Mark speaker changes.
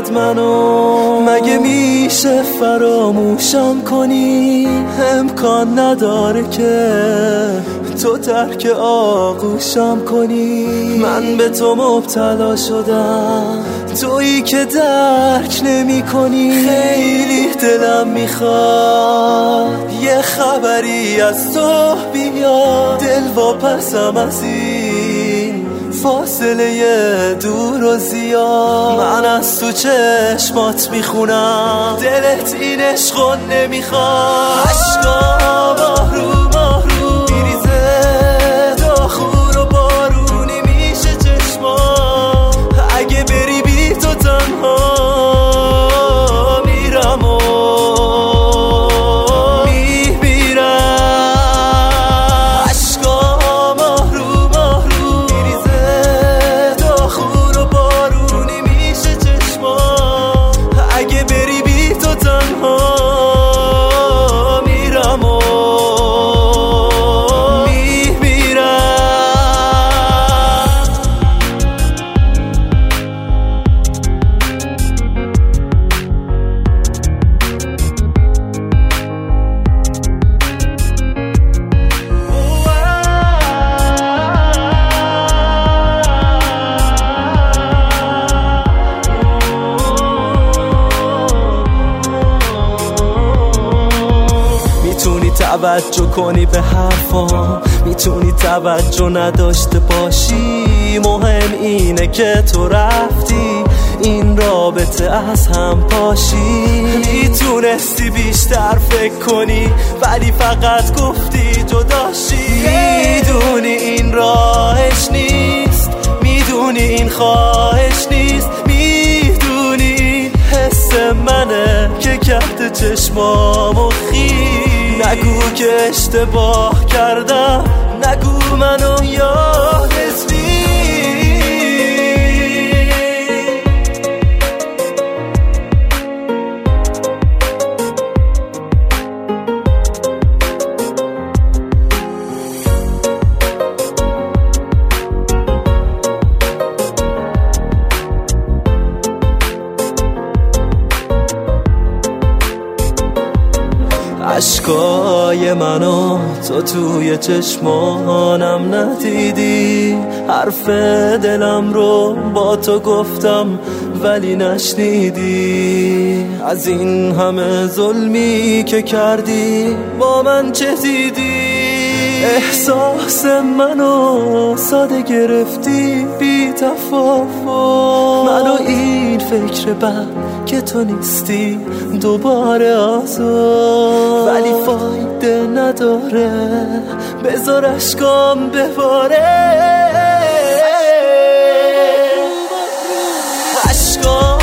Speaker 1: میاد منو، مگه میشه فراموشم کنی؟ امکان نداره که تو ترک آغوشم کنی. من به تو مبتلا شدم، تویی که درک نمی کنی. خیلی دلم میخواد یه خبری از تو بیاد، دل واپسم از این فاصله دور و زیاد. من از تو چشمات میخونم، دلت این عشقو نمیخواد. عشقا ماهرو ماهرو میریزه، داخور و بارونی میشه چشما. اگه بری بی تو تنها میرم و میمیرم. عشقا ماهرو ماهرو میریزه، داخور و بارونی میشه چشما. اگه بری بی تو تنها میرم و توجه کنی به حرفام، میتونی توجه نداشته باشی. مهم اینه که تو رفتی، این رابطه از هم پاشی. میتونستی بیشتر فکر کنی ولی فقط گفتی جداشی. میدونی این راهش نیست، میدونی این خواهش نیست، میدونی این حس منه که کرده چشمامو خیس. نگو که اشتباه کردم، نگو منو یادت نیست. عشقای منو تو توی چشمانم ندیدی، حرف دلم رو با تو گفتم ولی نشنیدی. از این همه ظلمی که کردی با من چه دیدی؟ احساس منو ساده گرفتی بی تفاوت، منو این فکر بد که تو نیستی دوباره آزاد. ولی فایده نداره، بذار اشکام بباره. عشقام